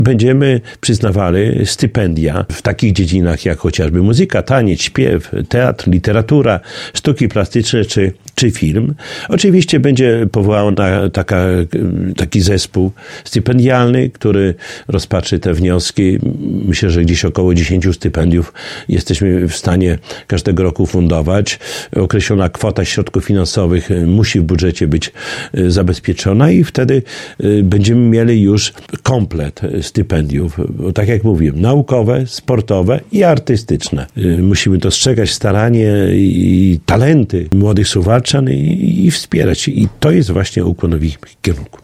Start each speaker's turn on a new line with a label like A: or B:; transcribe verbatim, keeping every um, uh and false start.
A: będziemy przyznawali stypendia w takich dziedzinach jak chociażby muzyka, taniec, śpiew, teatr, literatura, sztuki plastyczne czy, czy film. Oczywiście będzie powołana taka, taki zespół stypendialny, który rozpatrzy te wnioski. Myślę, że gdzieś około dziesięć stypendiów jesteśmy w stanie każdego roku fundować. Określona kwota środków finansowych musi w budżecie być zabezpieczona i wtedy będziemy mieli już komplet stypendiów. Bo tak jak mówiłem, naukowe, sportowe i artystyczne. Musimy dostrzegać staranie i talenty młodych Suwalczan i, i wspierać. I to jest właśnie ukłon w ich kierunku.